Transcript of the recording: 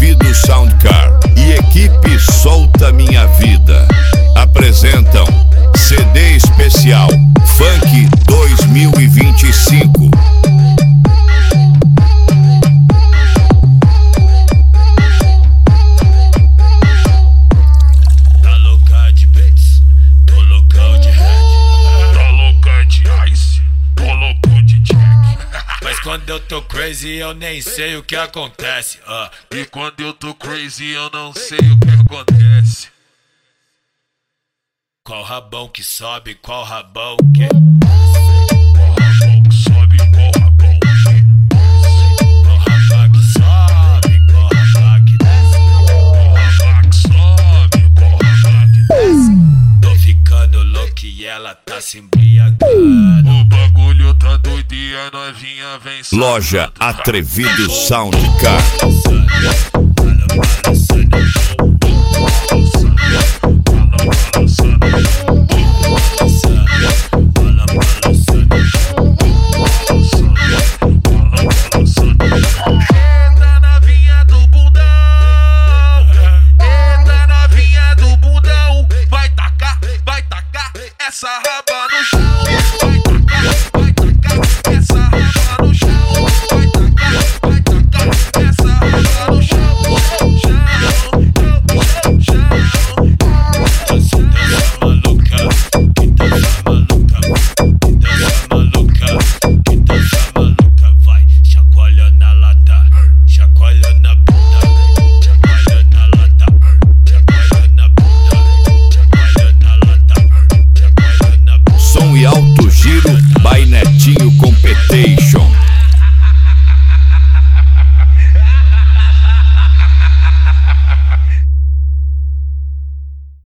Atrevido Soundcar e equipe Solta Minha Vida apresentam CD especial Funk 2025. Tá louca de beats, tô loucão de head. Tá louca de ice, tô louco de jack. Mas quando eu tô crazy eu nem sei o que acontece. E quando eu tô crazy eu não sei o que acontece. Qual rabão que sobe, qual rabão que qual rabão que sobe, qual rabão que qual rabão que sobe, qual rabão que desce, qual rabão que sobe, qual rabão que desce. Tô ficando louco e ela tá se embriagando. O bagulho tá doido e a novinha vem só. Loja Atrevido Soundcar. Essa raba no chão, vai tacar essa raba no chão, vai tacar essa raba no chão, Essa dança maluca, que dança maluca, que dança maluca, que dança maluca, vai, chacoalha na lata, chacoalha na bunda, chacoalha na lata, chacoalha na bunda, chacoalha na lata. Som e alto giro by Netinho Competition.